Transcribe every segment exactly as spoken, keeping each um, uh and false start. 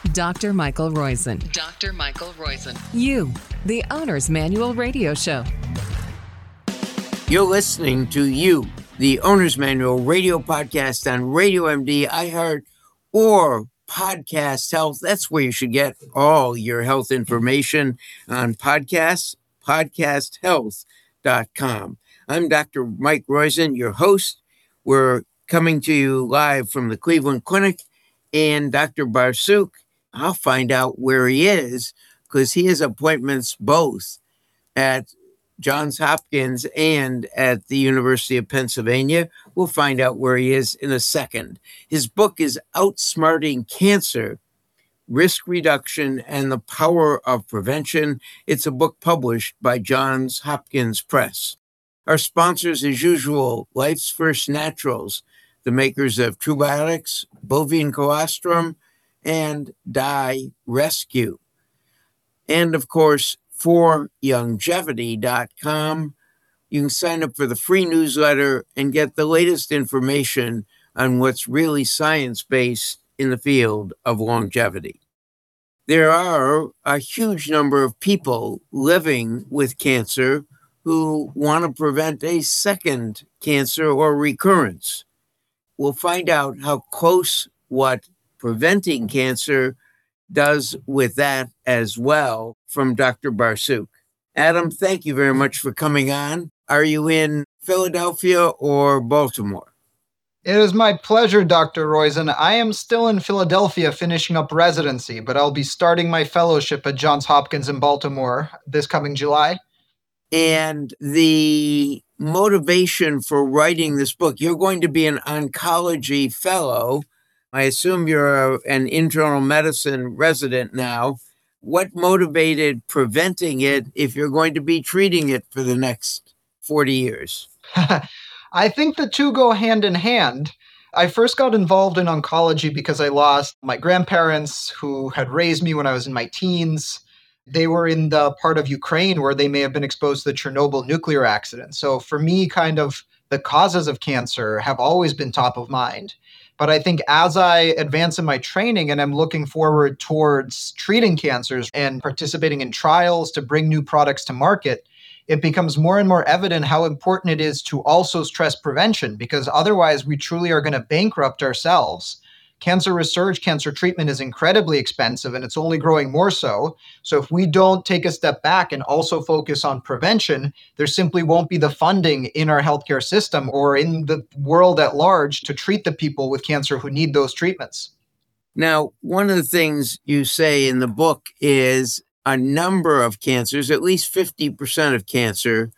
Doctor Michael Roizen. Doctor Michael Roizen. You, the Owner's Manual Radio Show. You're listening to You, the Owner's Manual Radio Podcast on Radio M D, iHeart, or Podcast Health. That's where you should get all your health information on podcasts, podcast health dot com. I'm Doctor Mike Roizen, your host. We're coming to you live from the Cleveland Clinic, and Doctor Barsuk, I'll find out where he is because he has appointments both at Johns Hopkins and at the University of Pennsylvania. We'll find out where he is in a second. His book is Outsmarting Cancer, Risk Reduction and the Power of Prevention. It's a book published by Johns Hopkins Press. Our sponsors, as usual, Life's First Naturals, the makers of Trubiotics, bovine colostrum, and Die Rescue. And, of course, for longevity dot com. You can sign up for the free newsletter and get the latest information on what's really science-based in the field of longevity. There are a huge number of people living with cancer who want to prevent a second cancer or recurrence. We'll find out how close what preventing cancer does with that as well from Doctor Barsuk. Adam, thank you very much for coming on. Are you in Philadelphia or Baltimore? It is my pleasure, Doctor Roizen. I am still in Philadelphia finishing up residency, but I'll be starting my fellowship at Johns Hopkins in Baltimore this coming July. And the motivation for writing this book, you're going to be an oncology fellow. I assume you're a, an internal medicine resident now. What motivated preventing it if you're going to be treating it for the next forty years? I think the two go hand in hand. I first got involved in oncology because I lost my grandparents who had raised me when I was in my teens. They were in the part of Ukraine where they may have been exposed to the Chernobyl nuclear accident. So for me, kind of the causes of cancer have always been top of mind. But I think as I advance in my training and I'm looking forward towards treating cancers and participating in trials to bring new products to market, it becomes more and more evident how important it is to also stress prevention, because otherwise we truly are going to bankrupt ourselves. Cancer research, cancer treatment is incredibly expensive, and it's only growing more so. So if we don't take a step back and also focus on prevention, there simply won't be the funding in our healthcare system or in the world at large to treat the people with cancer who need those treatments. Now, one of the things you say in the book is a number of cancers, at least fifty percent of cancer,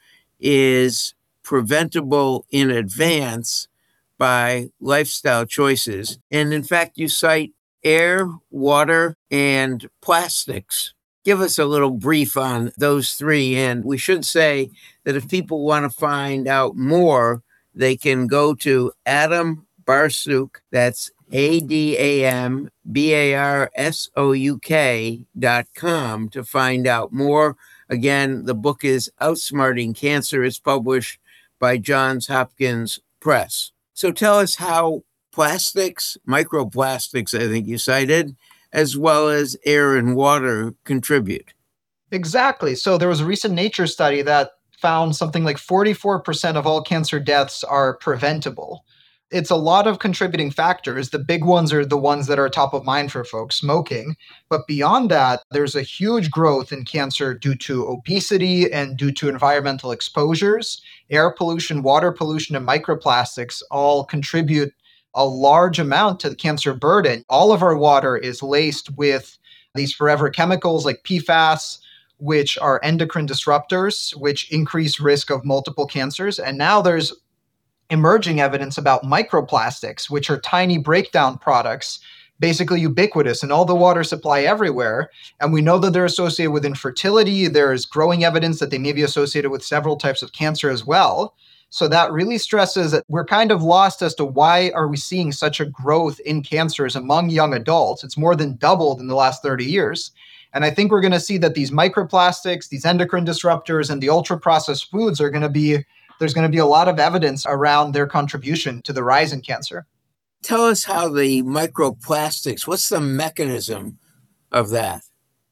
is preventable in advance by lifestyle choices. And in fact, you cite air, water, and plastics. Give us a little brief on those three. And we should say that if people want to find out more, they can go to Adam Barsuk, that's A D A M B A R S O U K dot com to find out more. Again, the book is Outsmarting Cancer. It's published by Johns Hopkins Press. So tell us how plastics, microplastics, I think you cited, as well as air and water contribute. Exactly. So there was a recent Nature study that found something like forty-four percent of all cancer deaths are preventable. It's a lot of contributing factors. The big ones are the ones that are top of mind for folks, smoking. But beyond that, there's a huge growth in cancer due to obesity and due to environmental exposures. Air pollution, water pollution, and microplastics all contribute a large amount to the cancer burden. All of our water is laced with these forever chemicals like P FAS, which are endocrine disruptors, which increase risk of multiple cancers. And now there's emerging evidence about microplastics, which are tiny breakdown products, basically ubiquitous in all the water supply everywhere. And we know that they're associated with infertility. There's growing evidence that they may be associated with several types of cancer as well. So that really stresses that we're kind of lost as to why are we seeing such a growth in cancers among young adults. It's more than doubled in the last thirty years. And I think we're going to see that these microplastics, these endocrine disruptors, and the ultra-processed foods are going to be there's going to be a lot of evidence around their contribution to the rise in cancer. Tell us how the microplastics, what's the mechanism of that?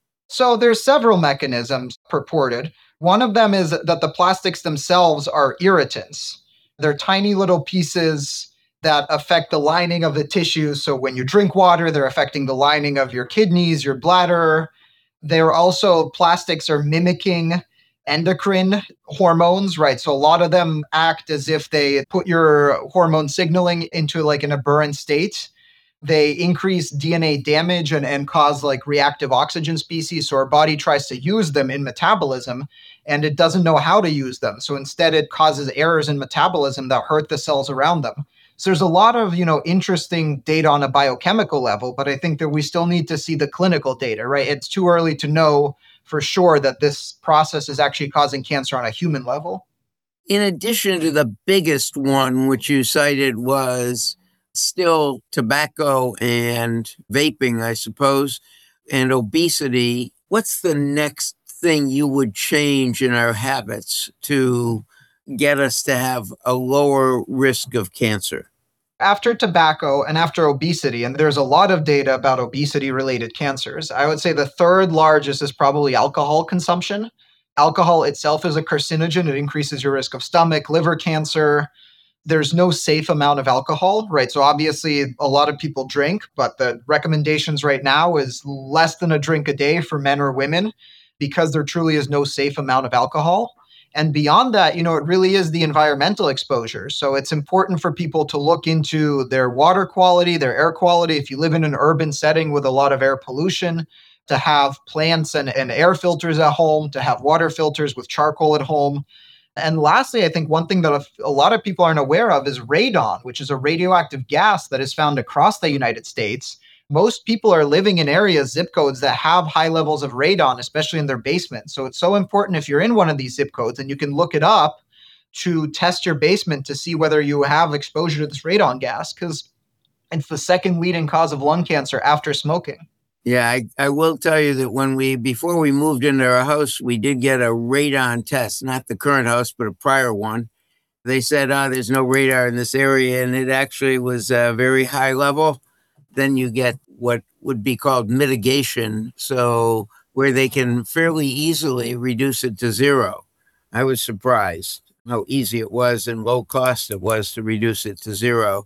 So there's several mechanisms purported. One of them is that the plastics themselves are irritants. They're tiny little pieces that affect the lining of the tissue. So when you drink water, they're affecting the lining of your kidneys, your bladder. They're also, plastics are mimicking endocrine hormones, right? So a lot of them act as if they put your hormone signaling into like an aberrant state. They increase D N A damage and, and cause like reactive oxygen species. So our body tries to use them in metabolism and it doesn't know how to use them. So instead it causes errors in metabolism that hurt the cells around them. So there's a lot of, you know, interesting data on a biochemical level, but I think that we still need to see the clinical data, right? It's too early to know for sure that this process is actually causing cancer on a human level. In addition to the biggest one, which you cited, was still tobacco and vaping, I suppose, and obesity, what's the next thing you would change in our habits to get us to have a lower risk of cancer? After tobacco and after obesity, and there's a lot of data about obesity-related cancers, I would say the third largest is probably alcohol consumption. Alcohol itself is a carcinogen. It increases your risk of stomach, liver cancer. There's no safe amount of alcohol, right? So obviously a lot of people drink, but the recommendations right now is less than a drink a day for men or women because there truly is no safe amount of alcohol. And beyond that, you know, it really is the environmental exposure. So it's important for people to look into their water quality, their air quality. If you live in an urban setting with a lot of air pollution, to have plants and, and air filters at home, to have water filters with charcoal at home. And lastly, I think one thing that a, a lot of people aren't aware of is radon, which is a radioactive gas that is found across the United States. Most people are living in areas, zip codes, that have high levels of radon, especially in their basement. So it's so important if you're in one of these zip codes and you can look it up to test your basement to see whether you have exposure to this radon gas, because it's the second leading cause of lung cancer after smoking. Yeah, I, I will tell you that when we, before we moved into our house, we did get a radon test, not the current house, but a prior one. They said, oh, there's no radar in this area, and it actually was a very high level. Then you get what would be called mitigation, so where they can fairly easily reduce it to zero. I was surprised how easy it was and low cost it was to reduce it to zero.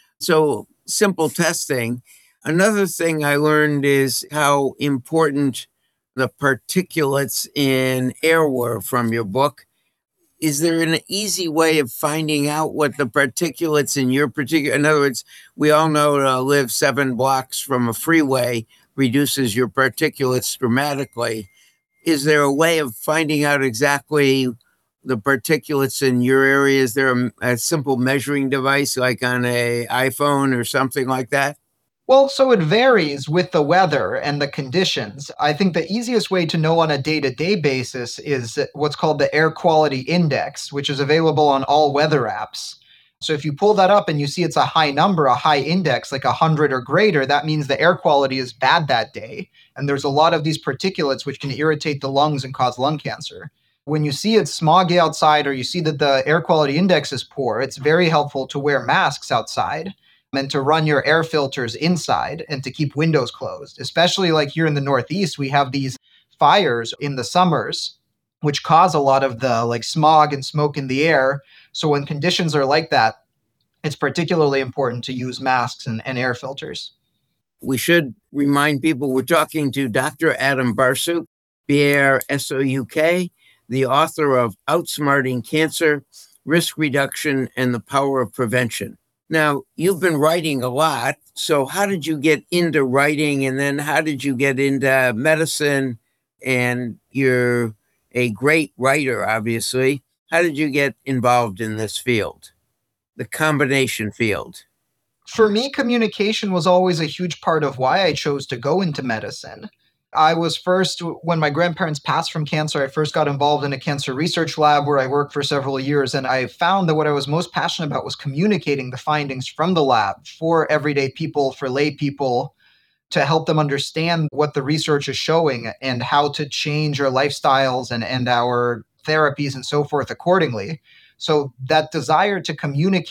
So simple testing. Another thing I learned is how important the particulates in air were from your book. Is there an easy way of finding out what the particulates in your particular, in other words, we all know to live seven blocks from a freeway reduces your particulates dramatically. Is there a way of finding out exactly the particulates in your area? Is there a, a simple measuring device like on a iPhone or something like that? Well, so it varies with the weather and the conditions. I think the easiest way to know on a day-to-day basis is what's called the Air Quality Index, which is available on all weather apps. So if you pull that up and you see it's a high number, a high index, like one hundred or greater, that means the air quality is bad that day. And there's a lot of these particulates which can irritate the lungs and cause lung cancer. When you see it's smoggy outside or you see that the air quality index is poor, it's very helpful to wear masks outside and to run your air filters inside and to keep windows closed. Especially like here in the Northeast, we have these fires in the summers, which cause a lot of the like smog and smoke in the air. So when conditions are like that, it's particularly important to use masks and, and air filters. We should remind people we're talking to Doctor Adam Barsouk, B A R S O U K, the author of Outsmarting Cancer, Risk Reduction, and the Power of Prevention. Now, you've been writing a lot, so how did you get into writing, and then how did you get into medicine? And you're a great writer, obviously. How did you get involved in this field, the combination field? For me, communication was always a huge part of why I chose to go into medicine. I was first, when my grandparents passed from cancer, I first got involved in a cancer research lab where I worked for several years. And I found that what I was most passionate about was communicating the findings from the lab for everyday people, for lay people, to help them understand what the research is showing and how to change our lifestyles and, and our therapies and so forth accordingly. So that desire to communicate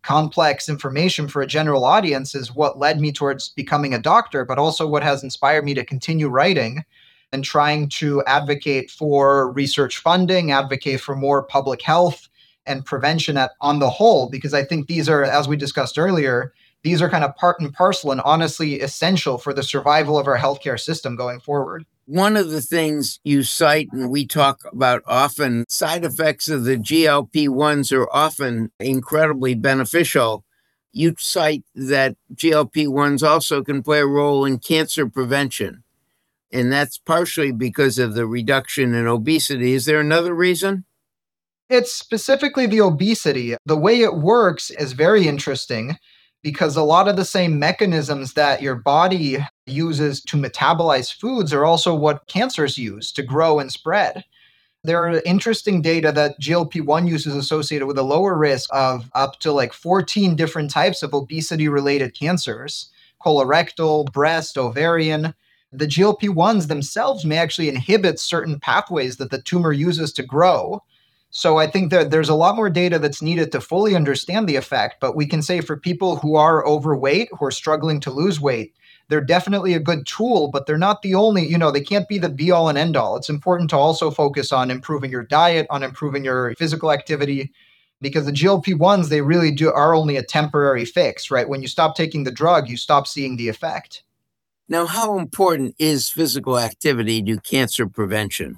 complex information for a general audience is what led me towards becoming a doctor, but also what has inspired me to continue writing and trying to advocate for research funding, advocate for more public health and prevention at, on the whole, because I think these are, as we discussed earlier, these are kind of part and parcel and honestly essential for the survival of our healthcare system going forward. One of the things you cite and we talk about often, side effects of the G L P ones are often incredibly beneficial. You cite that G L P ones also can play a role in cancer prevention, and that's partially because of the reduction in obesity. Is there another reason? It's specifically the obesity. The way it works is very interesting because a lot of the same mechanisms that your body uses to metabolize foods are also what cancers use to grow and spread. There are interesting data that G L P one use is associated with a lower risk of up to like fourteen different types of obesity-related cancers: colorectal, breast, ovarian. The G L P ones themselves may actually inhibit certain pathways that the tumor uses to grow. So I think that there's a lot more data that's needed to fully understand the effect, but we can say for people who are overweight, who are struggling to lose weight, they're definitely a good tool, but they're not the only, you know, they can't be the be all and end all. It's important to also focus on improving your diet, on improving your physical activity, because the G L P ones, they really do are only a temporary fix, right? When you stop taking the drug, you stop seeing the effect. Now, how important is physical activity to cancer prevention?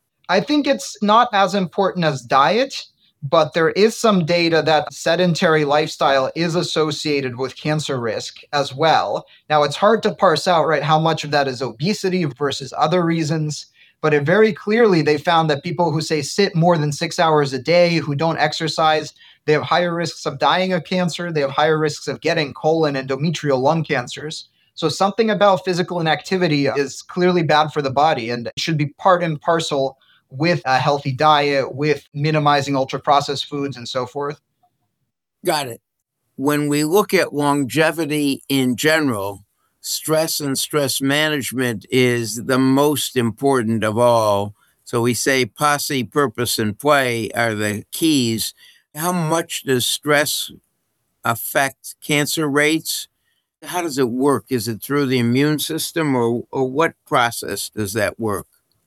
I think it's not as important as diet, but there is some data that sedentary lifestyle is associated with cancer risk as well. Now, it's hard to parse out, right, how much of that is obesity versus other reasons, but it very clearly they found that people who say sit more than six hours a day, who don't exercise, they have higher risks of dying of cancer, they have higher risks of getting colon, endometrial, lung cancers. So something about physical inactivity is clearly bad for the body and should be part and parcel with a healthy diet, with minimizing ultra-processed foods and so forth. Got it. When we look at longevity in general, stress and stress management is the most important of all. So we say posse, purpose, and play are the keys. How much does stress affect cancer rates? How does it work? Is it through the immune system, or, or what process does that work?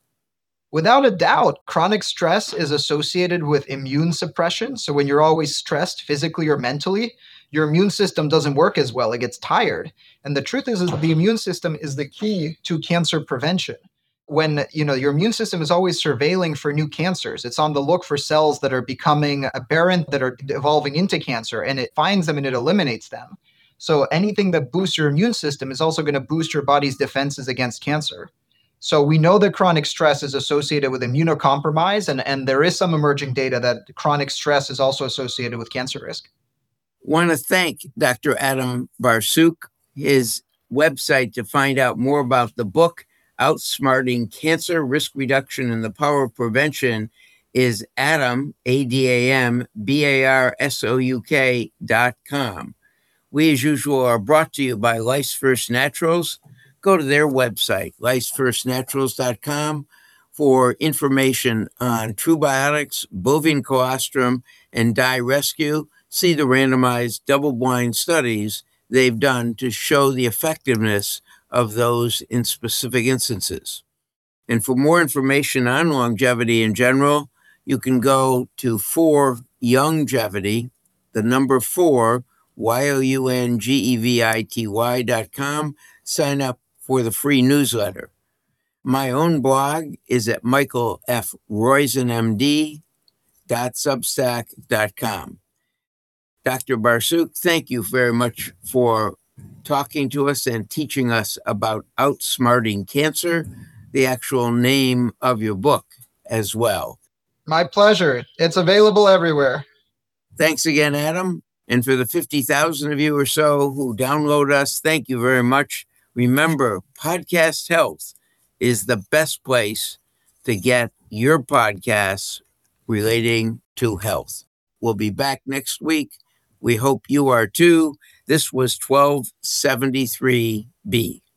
Without a doubt, chronic stress is associated with immune suppression. So when you're always stressed physically or mentally, your immune system doesn't work as well. It gets tired. And the truth is, is the immune system is the key to cancer prevention. When, you know, your immune system is always surveilling for new cancers. It's on the look for cells that are becoming aberrant, that are evolving into cancer, and it finds them and it eliminates them. So anything that boosts your immune system is also going to boost your body's defenses against cancer. So we know that chronic stress is associated with immunocompromise, and, and there is some emerging data that chronic stress is also associated with cancer risk. Want to thank Doctor Adam Barsuk. His website to find out more about the book, Outsmarting Cancer Risk Reduction and the Power of Prevention, is Adam, A D A M, B A R S O U K dot com. We, as usual, are brought to you by Life's First Naturals. Go to their website, lifes first naturals dot com, for information on TruBiotics, bovine colostrum, and dye rescue. See the randomized double-blind studies they've done to show the effectiveness of those in specific instances. And for more information on longevity in general, you can go to four Youngevity, the number four, Y O U N G E V I T Y dot com. Sign up for the free newsletter. My own blog is at michael f roizen m d dot substack dot com. Doctor Barsuk, thank you very much for talking to us and teaching us about Outsmarting Cancer, the actual name of your book as well. My pleasure. It's available everywhere. Thanks again, Adam. And for the fifty thousand of you or so who download us, thank you very much. Remember, Podcast Health is the best place to get your podcasts relating to health. We'll be back next week. We hope you are too. This was twelve seventy-three B.